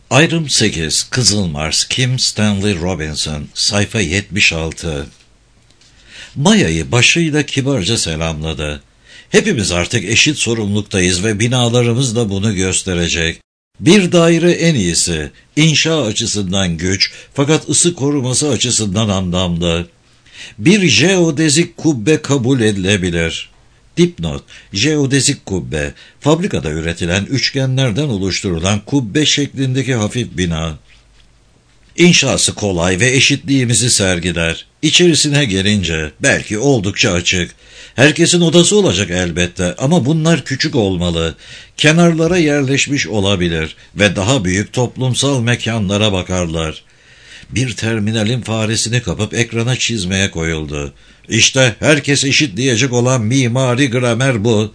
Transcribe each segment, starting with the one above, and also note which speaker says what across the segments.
Speaker 1: Ayrım 8. Kızıl Mars. Kim Stanley Robinson. Sayfa 76. Maya'yı başıyla kibarca selamladı. Hepimiz artık eşit sorumluluktayız ve binalarımız da bunu gösterecek. Bir daire en iyisi. İnşa açısından güç, fakat ısı koruması açısından anlamlı. Bir jeodezik kubbe kabul edilebilir. Dipnot: jeodezik kubbe, fabrikada üretilen üçgenlerden oluşturulan kubbe şeklindeki hafif bina. İnşası kolay ve eşitliğimizi sergiler. İçerisine gelince belki oldukça açık. Herkesin odası olacak elbette ama bunlar küçük olmalı. Kenarlara yerleşmiş olabilir ve daha büyük toplumsal mekanlara bakarlar. Bir terminalin faresini kapıp ekrana çizmeye koyuldu. İşte herkes eşit diyecek olan mimari gramer bu.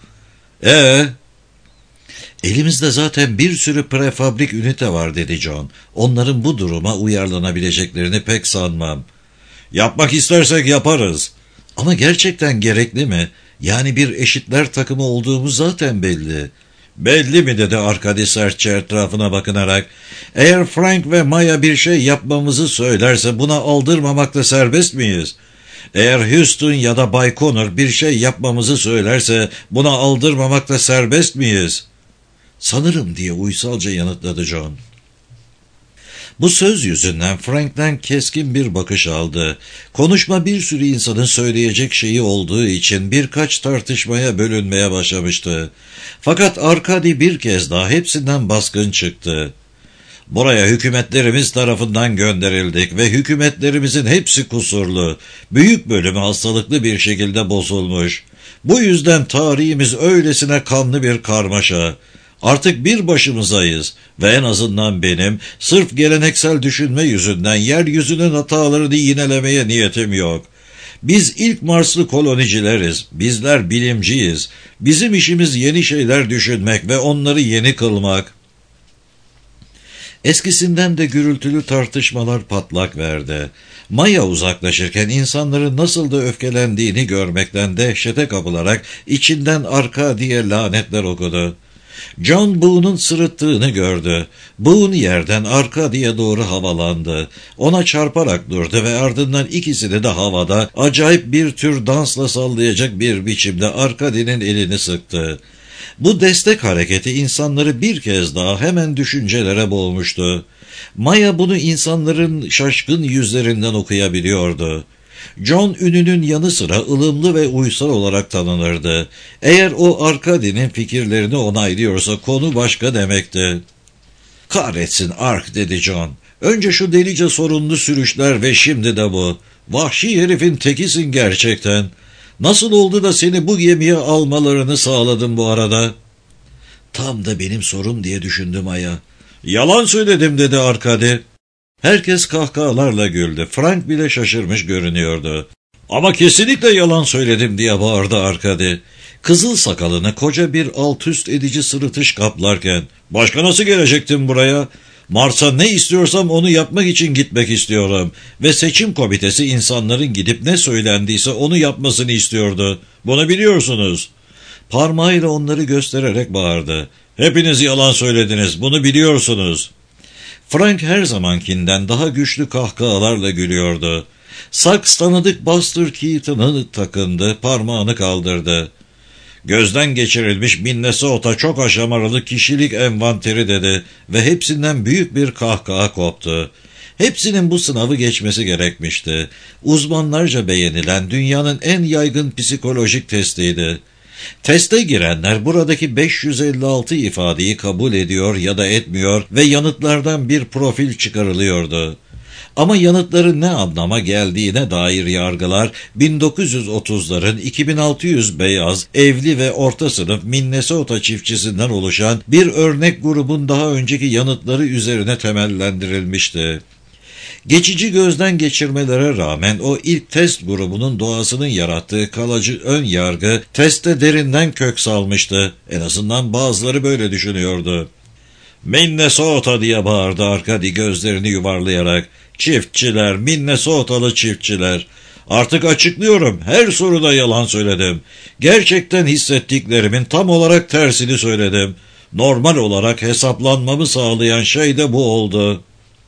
Speaker 1: Elimizde zaten bir sürü prefabrik ünite var, dedi John. Onların bu duruma uyarlanabileceklerini pek sanmam. Yapmak istersek yaparız. Ama gerçekten gerekli mi? Yani bir eşitler takımı olduğumuz zaten belli. Belli mi, dedi Arkady sertçe etrafına bakınarak. Eğer Frank ve Maya bir şey yapmamızı söylerse buna aldırmamakta serbest miyiz? Eğer Houston ya da Bay Connor bir şey yapmamızı söylerse buna aldırmamakta serbest miyiz? Sanırım, diye uysalca yanıtladı John. Bu söz yüzünden Frank'ten keskin bir bakış aldı. Konuşma bir sürü insanın söyleyecek şeyi olduğu için birkaç tartışmaya bölünmeye başlamıştı. Fakat Arkady bir kez daha hepsinden baskın çıktı. Buraya hükümetlerimiz tarafından gönderildik ve hükümetlerimizin hepsi kusurlu. Büyük bölümü hastalıklı bir şekilde bozulmuş. Bu yüzden tarihimiz öylesine kanlı bir karmaşa. Artık bir başımızayız ve en azından benim sırf geleneksel düşünme yüzünden yeryüzünün hatalarını yinelemeye niyetim yok. Biz ilk Marslı kolonicileriz, bizler bilimciyiz. Bizim işimiz yeni şeyler düşünmek ve onları yeni kılmak. Eskisinden de gürültülü tartışmalar patlak verdi. Maya uzaklaşırken insanların nasıl da öfkelendiğini görmekten dehşete kapılarak içinden Arkady'ye lanetler okudu. John Boone'un sırıttığını gördü. Boone yerden Arkady'ye doğru havalandı. Ona çarparak durdu ve ardından ikisini de havada acayip bir tür dansla sallayacak bir biçimde Arkady'nin elini sıktı. Bu destek hareketi insanları bir kez daha hemen düşüncelere boğmuştu. Maya bunu insanların şaşkın yüzlerinden okuyabiliyordu. John ününün yanı sıra ılımlı ve uysal olarak tanınırdı. Eğer o Arkady'nin fikirlerini onaylıyorsa konu başka demekti. "Kahretsin Ark," dedi John. "Önce şu delice sorunlu sürüşler ve şimdi de bu. Vahşi herifin tekisin gerçekten. Nasıl oldu da seni bu gemiye almalarını sağladın bu arada?" "Tam da benim sorum," diye düşündü Maya. "Yalan söyledim," dedi Arkady. Herkes kahkahalarla güldü. Frank bile şaşırmış görünüyordu. "Ama kesinlikle yalan söyledim," diye bağırdı Arkady. Kızıl sakalını koca bir alt üst edici sırıtış kaplarken, "Başka nasıl gelecektim buraya? Mars'a ne istiyorsam onu yapmak için gitmek istiyorum. Ve seçim komitesi insanların gidip ne söylendiyse onu yapmasını istiyordu. Bunu biliyorsunuz." Parmağıyla onları göstererek bağırdı. "Hepiniz yalan söylediniz, bunu biliyorsunuz." Frank her zamankinden daha güçlü kahkahalarla gülüyordu. Saks tanıdık Buster Keaton'ı takındı, parmağını kaldırdı. "Gözden geçirilmiş Minnesota çok aşamalı kişilik envanteri," dedi ve hepsinden büyük bir kahkaha koptu. Hepsinin bu sınavı geçmesi gerekmişti. Uzmanlarca beğenilen dünyanın en yaygın psikolojik testiydi. Teste girenler buradaki 556 ifadeyi kabul ediyor ya da etmiyor ve yanıtlardan bir profil çıkarılıyordu. Ama yanıtların ne anlama geldiğine dair yargılar 1930'ların 2600 beyaz, evli ve orta sınıf Minnesota çiftçisinden oluşan bir örnek grubun daha önceki yanıtları üzerine temellendirilmişti. Geçici gözden geçirmelere rağmen o ilk test grubunun doğasının yarattığı kalıcı ön yargı testte derinden kök salmıştı. En azından bazıları böyle düşünüyordu. "Minnesota," diye bağırdı Arkady gözlerini yuvarlayarak. "Çiftçiler, Minnesotalı çiftçiler. Artık açıklıyorum, her soruda yalan söyledim. Gerçekten hissettiklerimin tam olarak tersini söyledim. Normal olarak hesaplanmamı sağlayan şey de bu oldu.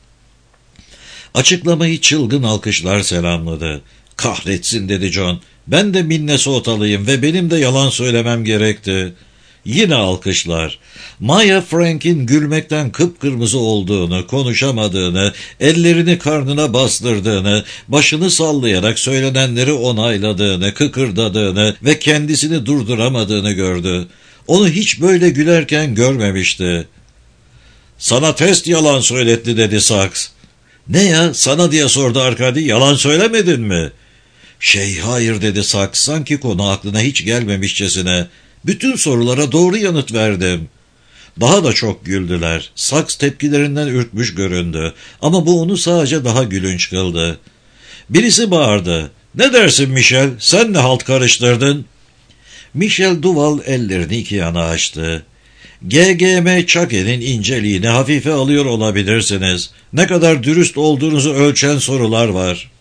Speaker 1: Açıklamayı çılgın alkışlar selamladı. Kahretsin dedi John. Ben de Minnesota'lıyım ve benim de yalan söylemem gerekti. Yine alkışlar. Maya Frank'in gülmekten kıpkırmızı olduğunu, konuşamadığını, ellerini karnına bastırdığını, başını sallayarak söylenenleri onayladığını, kıkırdadığını ve kendisini durduramadığını gördü. Onu hiç böyle gülerken görmemişti. "Sana test yalan söyletti," dedi Sachs. "Ne ya, sana diye sordu Arkady, yalan söylemedin mi?" Hayır," dedi Sachs, sanki konu aklına hiç gelmemişçesine. "Bütün sorulara doğru yanıt verdim." Daha da çok güldüler. Sachs tepkilerinden ürkmüş göründü. Ama bu onu sadece daha gülünç kıldı. Birisi bağırdı. "Ne dersin Michel? Sen ne halt karıştırdın?" Michel Duval ellerini iki yana açtı. "GGM Çake'nin inceliğini hafife alıyor olabilirsiniz. Ne kadar dürüst olduğunuzu ölçen sorular var."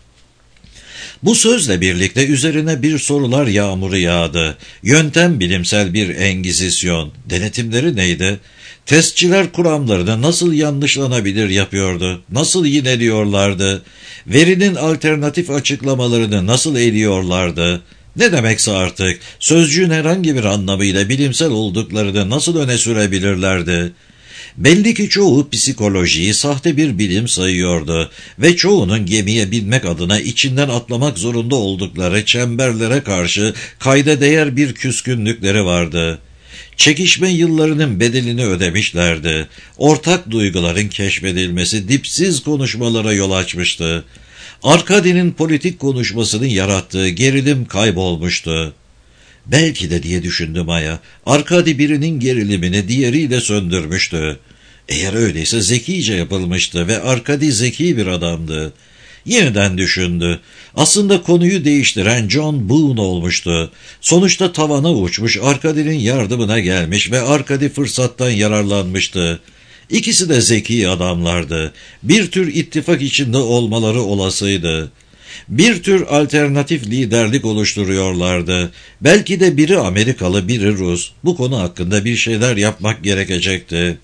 Speaker 1: Bu sözle birlikte üzerine bir sorular yağmuru yağdı. Yöntem bilimsel bir engizisyon. Denetimleri neydi? Testçiler kuramlarını nasıl yanlışlanabilir yapıyordu? Nasıl yineliyorlardı? Verinin alternatif açıklamalarını nasıl eliyorlardı? Ne demekse artık, sözcüğün herhangi bir anlamıyla bilimsel olduklarını nasıl öne sürebilirlerdi? Belli ki çoğu psikolojiyi sahte bir bilim sayıyordu ve çoğunun gemiye binmek adına içinden atlamak zorunda oldukları çemberlere karşı kayda değer bir küskünlükleri vardı. Çekişme yıllarının bedelini ödemişlerdi. Ortak duyguların keşfedilmesi dipsiz konuşmalara yol açmıştı. Arkady'nin politik konuşmasının yarattığı gerilim kaybolmuştu. Belki de diye düşündü Maya, Arkady birinin gerilimini diğeriyle söndürmüştü. Eğer öyleyse zekice yapılmıştı ve Arkady zeki bir adamdı. Yeniden düşündü. Aslında konuyu değiştiren John Boone olmuştu. Sonuçta tavana uçmuş, Arkady'nin yardımına gelmiş ve Arkady fırsattan yararlanmıştı. İkisi de zeki adamlardı. Bir tür ittifak içinde olmaları olasıydı. Bir tür alternatif liderlik oluşturuyorlardı. Belki de biri Amerikalı, biri Rus. Bu konu hakkında bir şeyler yapmak gerekecekti.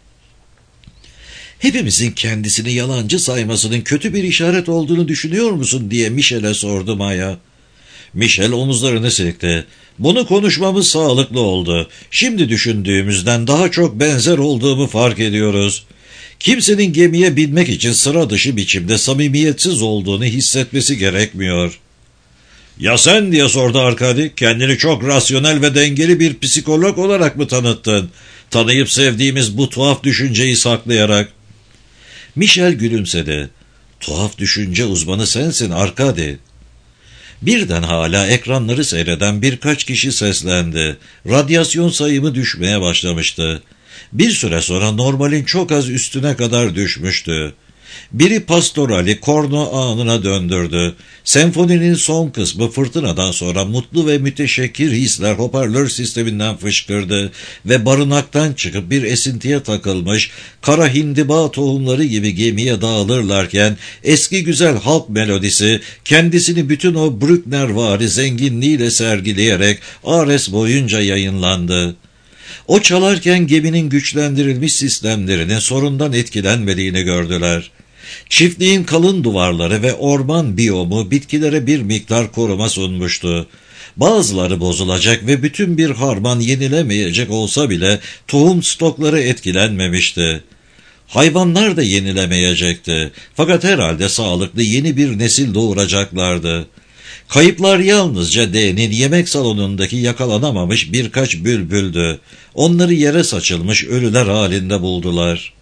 Speaker 1: "Hepimizin kendisini yalancı saymasının kötü bir işaret olduğunu düşünüyor musun?" diye Michel'e sordu Maya. Michel omuzlarını silkti. "Bunu konuşmamız sağlıklı oldu. Şimdi düşündüğümüzden daha çok benzer olduğumu fark ediyoruz. Kimsenin gemiye binmek için sıra dışı biçimde samimiyetsiz olduğunu hissetmesi gerekmiyor." "Ya sen?" diye sordu Arkady. "Kendini çok rasyonel ve dengeli bir psikolog olarak mı tanıttın? Tanıyıp sevdiğimiz bu tuhaf düşünceyi saklayarak." Michel gülümsedi. "Tuhaf düşünce uzmanı sensin Arkady." Birden hala ekranları seyreden birkaç kişi seslendi. Radyasyon sayımı düşmeye başlamıştı. Bir süre sonra normalin çok az üstüne kadar düşmüştü. Biri pastorali korno anına döndürdü. Senfoninin son kısmı fırtınadan sonra mutlu ve müteşekkir hisler hoparlör sisteminden fışkırdı ve barınaktan çıkıp bir esintiye takılmış kara hindiba tohumları gibi gemiye dağılırlarken eski güzel halk melodisi kendisini bütün o Brucknervari zenginliğiyle sergileyerek Ares boyunca yayınlandı. O çalarken geminin güçlendirilmiş sistemlerinin sorundan etkilenmediğini gördüler. Çiftliğin kalın duvarları ve orman biyomu bitkilere bir miktar koruma sunmuştu. Bazıları bozulacak ve bütün bir harman yenilemeyecek olsa bile tohum stokları etkilenmemişti. Hayvanlar da yenilemeyecekti. Fakat herhalde sağlıklı yeni bir nesil doğuracaklardı. Kayıplar yalnızca D'nin yemek salonundaki yakalanamamış birkaç bülbüldü. Onları yere saçılmış ölüler halinde buldular.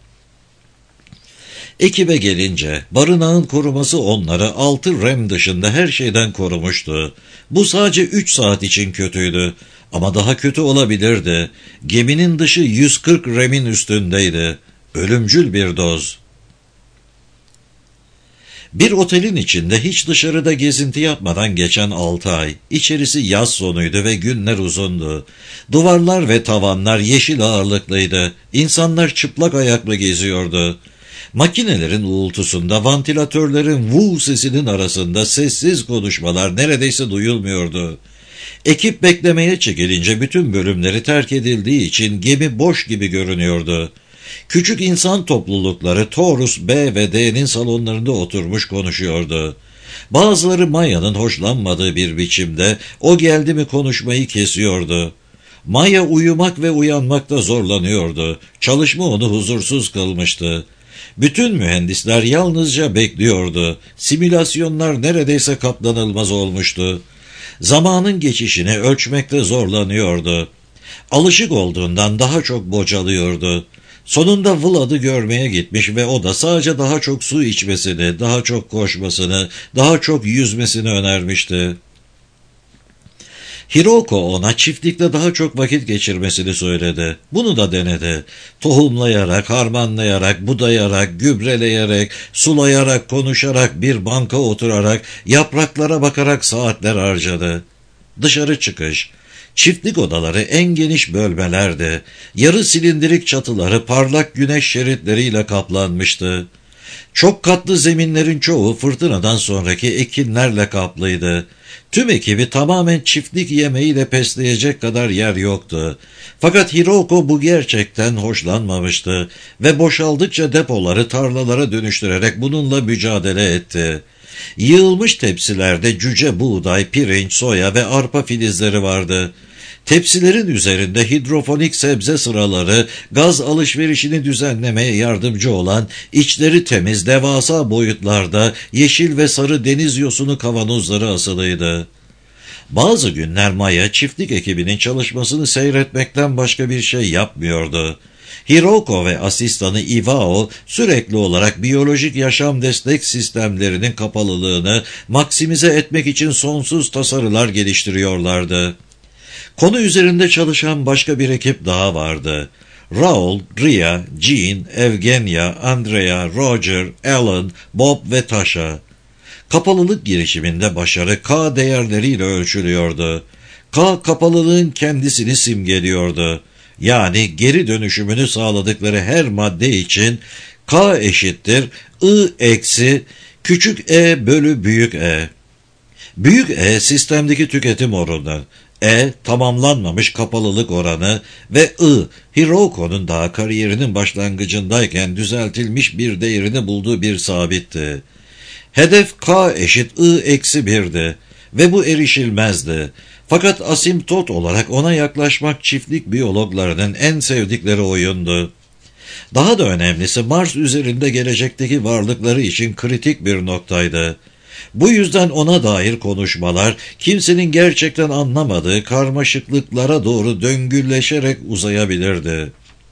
Speaker 1: Ekibe gelince barınağın koruması onları 6 rem dışında her şeyden korumuştu. Bu sadece 3 saat için kötüydü. Ama daha kötü olabilirdi. Geminin dışı 140 remin üstündeydi. Ölümcül bir doz. Bir otelin içinde hiç dışarıda gezinti yapmadan geçen 6 ay. İçerisi yaz sonuydu ve günler uzundu. Duvarlar ve tavanlar yeşil ağırlıklıydı. İnsanlar çıplak ayakla geziyordu. Makinelerin uğultusunda, vantilatörlerin vuu sesinin arasında sessiz konuşmalar neredeyse duyulmuyordu. Ekip beklemeye çekilince bütün bölümleri terk edildiği için gemi boş gibi görünüyordu. Küçük insan toplulukları Taurus B ve D'nin salonlarında oturmuş konuşuyordu. Bazıları Maya'nın hoşlanmadığı bir biçimde o geldi mi konuşmayı kesiyordu. Maya uyumak ve uyanmakta zorlanıyordu. Çalışma onu huzursuz kılmıştı. Bütün mühendisler yalnızca bekliyordu. Simülasyonlar neredeyse katlanılmaz olmuştu. Zamanın geçişini ölçmekte zorlanıyordu. Alışık olduğundan daha çok bocalıyordu. Sonunda Vlad'ı görmeye gitmiş ve o da sadece daha çok su içmesini, daha çok koşmasını, daha çok yüzmesini önermişti. Hiroko ona çiftlikte daha çok vakit geçirmesini söyledi. Bunu da denedi. Tohumlayarak, harmanlayarak, budayarak, gübreleyerek, sulayarak, konuşarak, bir banka oturarak, yapraklara bakarak saatler harcadı. Dışarı çıkış. Çiftlik odaları en geniş bölmelerdi. Yarı silindirik çatıları parlak güneş şeritleriyle kaplanmıştı. Çok katlı zeminlerin çoğu fırtınadan sonraki ekinlerle kaplıydı. Tüm ekibi tamamen çiftlik yemeğiyle besleyecek kadar yer yoktu. Fakat Hiroko bu gerçekten hoşlanmamıştı ve boşaldıkça depoları tarlalara dönüştürerek bununla mücadele etti. Yığılmış tepsilerde cüce buğday, pirinç, soya ve arpa filizleri vardı. Tepsilerin üzerinde hidrofonik sebze sıraları, gaz alışverişini düzenlemeye yardımcı olan, içleri temiz, devasa boyutlarda yeşil ve sarı deniz yosunu kavanozları asılıydı. Bazı günler Maya çiftlik ekibinin çalışmasını seyretmekten başka bir şey yapmıyordu. Hiroko ve asistanı Iwao sürekli olarak biyolojik yaşam destek sistemlerinin kapalılığını maksimize etmek için sonsuz tasarılar geliştiriyorlardı. Konu üzerinde çalışan başka bir ekip daha vardı. Raul, Ria, Jean, Evgenia, Andrea, Roger, Alan, Bob ve Tasha. Kapalılık girişiminde başarı K değerleriyle ölçülüyordu. K kapalılığın kendisini simgeliyordu. Yani geri dönüşümünü sağladıkları her madde için K eşittir I eksi küçük e bölü büyük E. Büyük E sistemdeki tüketim oranı, E tamamlanmamış kapalılık oranı ve I Hiroko'nun daha kariyerinin başlangıcındayken düzeltilmiş bir değerini bulduğu bir sabitti. Hedef K eşit I eksi 1'di ve bu erişilmezdi. Fakat asimptot olarak ona yaklaşmak çiftlik biyologlarının en sevdikleri oyundu. Daha da önemlisi Mars üzerinde gelecekteki varlıkları için kritik bir noktaydı. Bu yüzden ona dair konuşmalar kimsenin gerçekten anlamadığı karmaşıklıklara doğru döngülleşerek uzayabilirdi.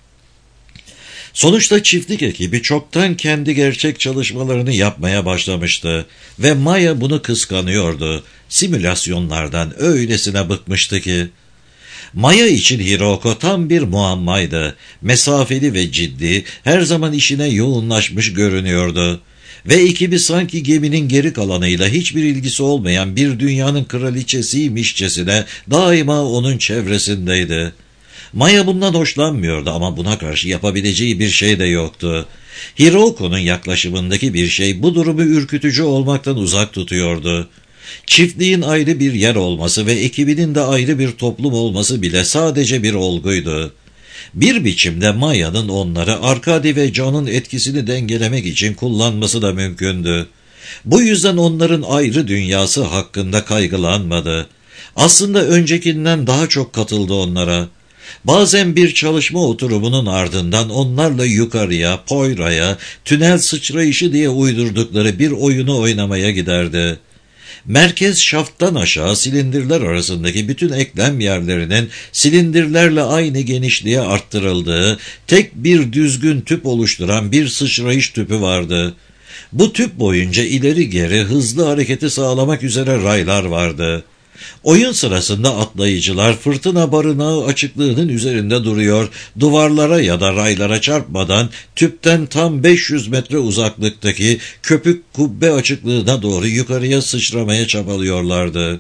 Speaker 1: Sonuçta çiftlik ekibi çoktan kendi gerçek çalışmalarını yapmaya başlamıştı ve Maya bunu kıskanıyordu. Simülasyonlardan öylesine bıkmıştı ki. Maya için Hiroko tam bir muammaydı. Mesafeli ve ciddi, her zaman işine yoğunlaşmış görünüyordu. Ve ekibi sanki geminin geri kalanıyla hiçbir ilgisi olmayan bir dünyanın kraliçesiymişçesine daima onun çevresindeydi. Maya bundan hoşlanmıyordu ama buna karşı yapabileceği bir şey de yoktu. Hiroko'nun yaklaşımındaki bir şey bu durumu ürkütücü olmaktan uzak tutuyordu. Çiftliğin ayrı bir yer olması ve ekibinin de ayrı bir toplum olması bile sadece bir olguydu. Bir biçimde Maya'nın onları Arkady ve John'un etkisini dengelemek için kullanması da mümkündü. Bu yüzden onların ayrı dünyası hakkında kaygılanmadı. Aslında öncekinden daha çok katıldı onlara. Bazen bir çalışma oturumunun ardından onlarla yukarıya, Poyra'ya, tünel sıçrayışı diye uydurdukları bir oyunu oynamaya giderdi. Merkez şafttan aşağı silindirler arasındaki bütün eklem yerlerinin silindirlerle aynı genişliğe arttırıldığı tek bir düzgün tüp oluşturan bir sıçrayış tüpü vardı. Bu tüp boyunca ileri geri hızlı hareketi sağlamak üzere raylar vardı. Oyun sırasında atlayıcılar fırtına barınağı açıklığının üzerinde duruyor, duvarlara ya da raylara çarpmadan tüpten tam 500 metre uzaklıktaki köpük kubbe açıklığına doğru yukarıya sıçramaya çabalıyorlardı.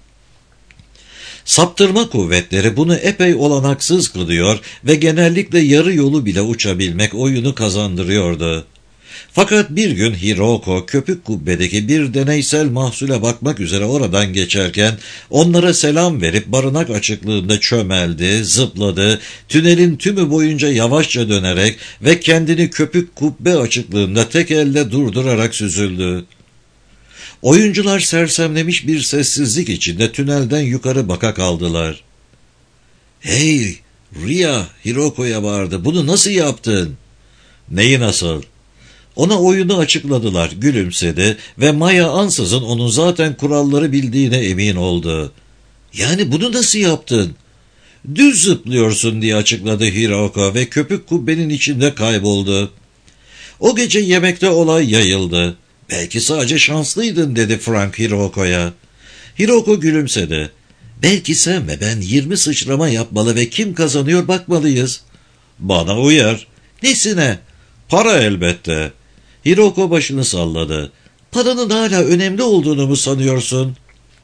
Speaker 1: Saptırma kuvvetleri bunu epey olanaksız kılıyor ve genellikle yarı yolu bile uçabilmek oyunu kazandırıyordu. Fakat bir gün Hiroko köpük kubbedeki bir deneysel mahsule bakmak üzere oradan geçerken onlara selam verip barınak açıklığında çömeldi, zıpladı, tünelin tümü boyunca yavaşça dönerek ve kendini köpük kubbe açıklığında tek elle durdurarak süzüldü. Oyuncular sersemlemiş bir sessizlik içinde tünelden yukarı baka kaldılar. "Hey, Ria!" Hiroko'ya bağırdı. "Bunu nasıl yaptın?" "Neyi nasıl?" Ona oyunu açıkladılar, gülümsedi ve Maya ansızın onun zaten kuralları bildiğine emin oldu. "Yani bunu nasıl yaptın?" "Düz zıplıyorsun," diye açıkladı Hiroko ve köpük kubbenin içinde kayboldu. O gece yemekte olay yayıldı. "Belki sadece şanslıydın," dedi Frank Hiroko'ya. Hiroko gülümsedi. "Belki sen ve ben 20 sıçrama yapmalı ve kim kazanıyor bakmalıyız." "Bana uyar." "Nesine?" "Para elbette." Hiroko başını salladı. "Paranın hala önemli olduğunu mu sanıyorsun?"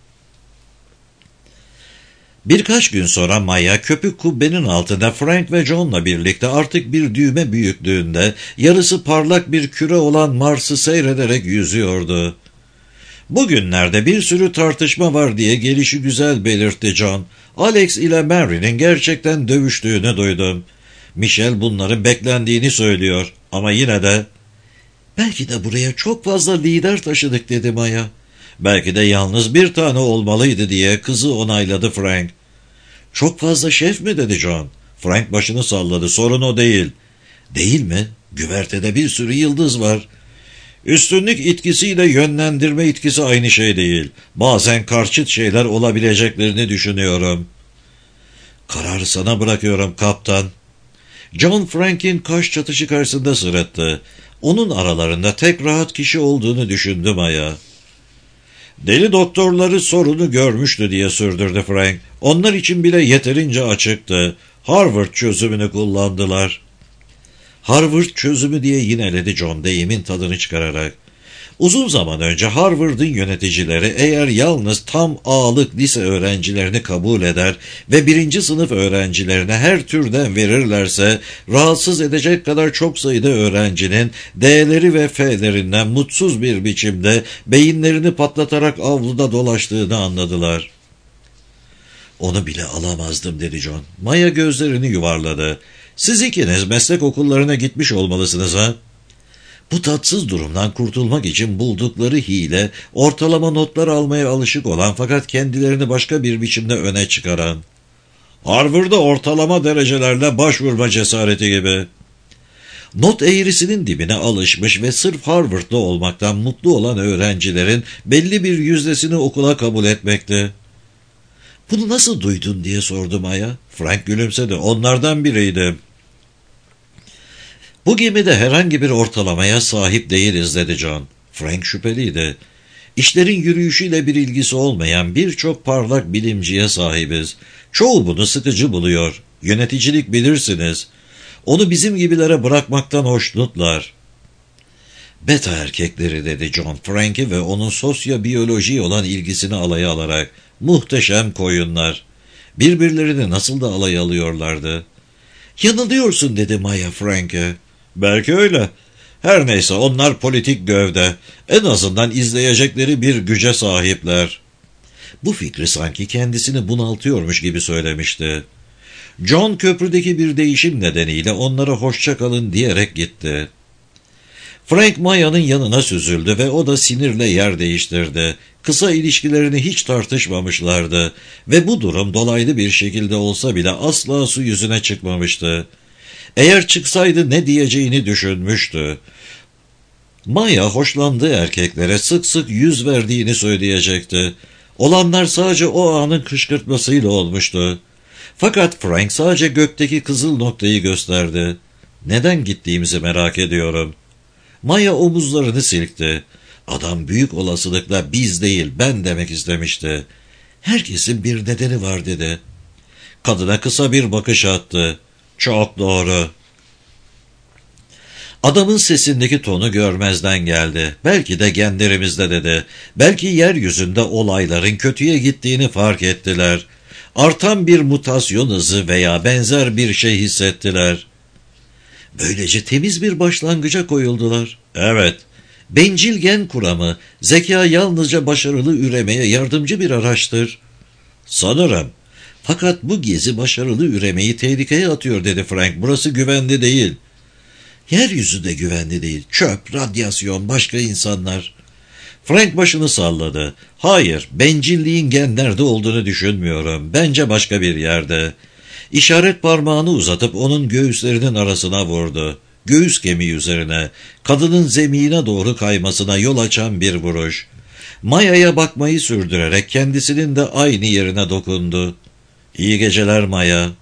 Speaker 1: Birkaç gün sonra Maya köpük kubbenin altında Frank ve John'la birlikte artık bir düğme büyüklüğünde yarısı parlak bir küre olan Mars'ı seyrederek yüzüyordu. "Bugünlerde bir sürü tartışma var," diye gelişigüzel belirtti John. "Alex ile Mary'nin gerçekten dövüştüğünü duydum. Michelle bunların beklendiğini söylüyor ama yine de..." "Belki de buraya çok fazla lider taşıdık," dedi Maya. "Belki de yalnız bir tane olmalıydı," diye kızı onayladı Frank. "Çok fazla şef mi?" dedi John. Frank başını salladı. "Sorun o değil." "Değil mi? Güvertede bir sürü yıldız var." "Üstünlük itkisiyle yönlendirme itkisi aynı şey değil. Bazen karşıt şeyler olabileceklerini düşünüyorum." "Kararı sana bırakıyorum kaptan." John Frank'in kaş çatışı karşısında sırıttı. Onun aralarında tek rahat kişi olduğunu düşündü Maya. "Deli doktorları sorunu görmüştü," diye sürdürdü Frank. "Onlar için bile yeterince açıktı. Harvard çözümünü kullandılar." "Harvard çözümü," diye yineledi John deyimin tadını çıkararak. "Uzun zaman önce Harvard'ın yöneticileri eğer yalnız tam A'lık lise öğrencilerini kabul eder ve 1. sınıf öğrencilerine her türden verirlerse rahatsız edecek kadar çok sayıda öğrencinin D'leri ve F'lerinden mutsuz bir biçimde beyinlerini patlatarak avluda dolaştığını anladılar." "Onu bile alamazdım," dedi John. Maya gözlerini yuvarladı. "Siz ikiniz meslek okullarına gitmiş olmalısınız ha?" Bu tatsız durumdan kurtulmak için buldukları hile, ortalama notlar almaya alışık olan fakat kendilerini başka bir biçimde öne çıkaran. "Harvard'a ortalama derecelerle başvurma cesareti gibi." Not eğrisinin dibine alışmış ve sırf Harvard'da olmaktan mutlu olan öğrencilerin belli bir yüzdesini okula kabul etmekte. "Bunu nasıl duydun?" diye sordu Maya. Frank gülümsedi. "Onlardan biriydim." "Bu gemide herhangi bir ortalamaya sahip değiliz," dedi John. Frank şüpheliydi. "İşlerin yürüyüşüyle bir ilgisi olmayan birçok parlak bilimciye sahibiz. Çoğu bunu sıkıcı buluyor. Yöneticilik bilirsiniz. Onu bizim gibilere bırakmaktan hoşnutlar." "Beta erkekleri," dedi John Frank'i ve onun sosyobiyolojiye olan ilgisini alaya alarak. "Muhteşem koyunlar. Birbirlerini nasıl da alay alıyorlardı." "Yanılıyorsun," dedi Maya Frank'e. "Belki öyle. Her neyse onlar politik gövde. En azından izleyecekleri bir güce sahipler." Bu fikri sanki kendisini bunaltıyormuş gibi söylemişti. John köprüdeki bir değişim nedeniyle onlara hoşça kalın diyerek gitti. Frank Maya'nın yanına süzüldü ve o da sinirle yer değiştirdi. Kısa ilişkilerini hiç tartışmamışlardı ve bu durum dolaylı bir şekilde olsa bile asla su yüzüne çıkmamıştı. Eğer çıksaydı ne diyeceğini düşünmüştü. Maya hoşlandığı erkeklere sık sık yüz verdiğini söyleyecekti. Olanlar sadece o anın kışkırtmasıyla olmuştu. Fakat Frank sadece gökteki kızıl noktayı gösterdi. "Neden gittiğimizi merak ediyorum." Maya omuzlarını silkti. Adam büyük olasılıkla biz değil ben demek istemişti. "Herkesin bir nedeni var," dedi. Kadına kısa bir bakış attı. "Çok doğru." Adamın sesindeki tonu görmezden geldi. "Belki de genlerimizde," dedi. "Belki yeryüzünde olayların kötüye gittiğini fark ettiler. Artan bir mutasyon hızı veya benzer bir şey hissettiler." Böylece temiz bir başlangıca koyuldular. Evet, bencil gen kuramı, zeka yalnızca başarılı üremeye yardımcı bir araçtır. Sanırım. Fakat bu gezi başarılı üremeyi tehlikeye atıyor dedi Frank. Burası güvenli değil. Yeryüzü de güvenli değil. Çöp, radyasyon, başka insanlar. Frank başını salladı. Hayır, bencilliğin genlerde olduğunu düşünmüyorum. Bence başka bir yerde. İşaret parmağını uzatıp onun göğüslerinin arasına vurdu. Göğüs kemiği üzerine, kadının zemine doğru kaymasına yol açan bir vuruş. Maya'ya bakmayı sürdürerek kendisinin de aynı yerine dokundu. İyi geceler Maya.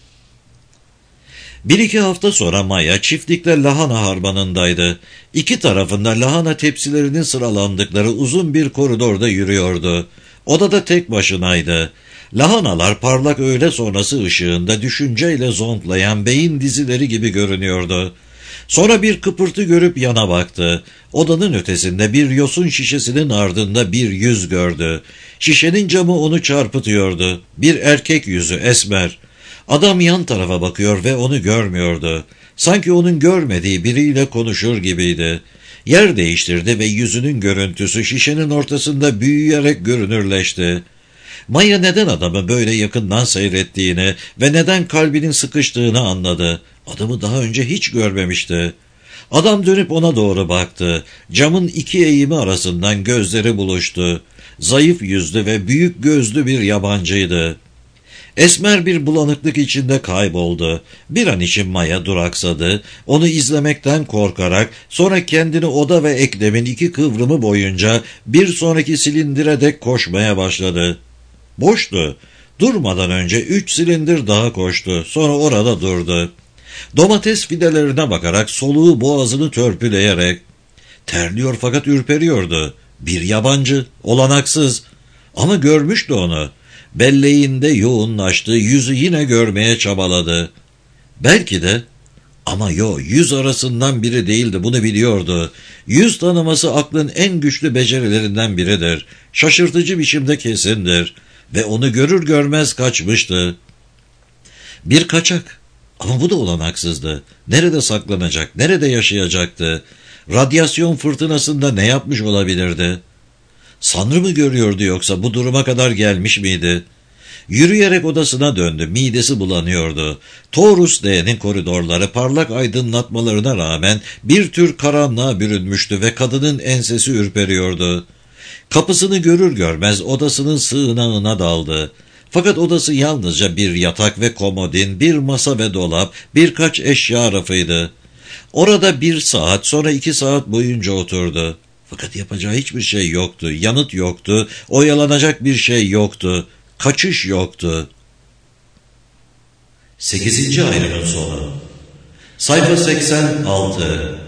Speaker 1: Bir iki hafta sonra Maya çiftlikle lahana harmanındaydı. İki tarafında lahana tepsilerinin sıralandıkları uzun bir koridorda yürüyordu. Odada tek başınaydı. Lahanalar parlak öğle sonrası ışığında düşünceyle zonklayan beyin dizileri gibi görünüyordu. Sonra bir kıpırtı görüp yana baktı. Odanın ötesinde bir yosun şişesinin ardında bir yüz gördü. Şişenin camı onu çarpıtıyordu. Bir erkek yüzü, esmer. Adam yan tarafa bakıyor ve onu görmüyordu. Sanki onun görmediği biriyle konuşur gibiydi. Yer değiştirdi ve yüzünün görüntüsü şişenin ortasında büyüyerek görünürleşti. Maya neden adamı böyle yakından seyrettiğini ve neden kalbinin sıkıştığını anladı. Adamı daha önce hiç görmemişti. Adam dönüp ona doğru baktı. Camın iki eğimi arasından gözleri buluştu. Zayıf yüzlü ve büyük gözlü bir yabancıydı. Esmer bir bulanıklık içinde kayboldu. Bir an için Maya duraksadı. Onu izlemekten korkarak sonra kendini oda ve eklemin iki kıvrımı boyunca bir sonraki silindire dek koşmaya başladı. Boştu. Durmadan önce 3 silindir daha koştu. Sonra orada durdu. Domates fidelerine bakarak soluğu boğazını törpüleyerek. Terliyor fakat ürperiyordu. Bir yabancı, olanaksız. Ama görmüştü onu. Belleğinde yoğunlaştı, yüzü yine görmeye çabaladı. Belki de, ama yüz arasından biri değildi, bunu biliyordu. Yüz tanıması aklın en güçlü becerilerinden biridir. Şaşırtıcı biçimde kesindir. Ve onu görür görmez kaçmıştı. Bir kaçak. Ama bu da olanaksızdı. Nerede saklanacak, nerede yaşayacaktı? Radyasyon fırtınasında ne yapmış olabilirdi? Sanrı mı görüyordu yoksa bu duruma kadar gelmiş miydi? Yürüyerek odasına döndü, midesi bulanıyordu. Taurus D'nin koridorları parlak aydınlatmalarına rağmen bir tür karanlığa bürünmüştü ve kadının ensesi ürperiyordu. Kapısını görür görmez odasının sığınağına daldı. Fakat odası yalnızca bir yatak ve komodin, bir masa ve dolap, birkaç eşya rafıydı. Orada 1 saat, sonra 2 saat boyunca oturdu. Fakat yapacağı hiçbir şey yoktu, yanıt yoktu, oyalanacak bir şey yoktu, kaçış yoktu. 8. ayrımın sonu. Sayfa 86.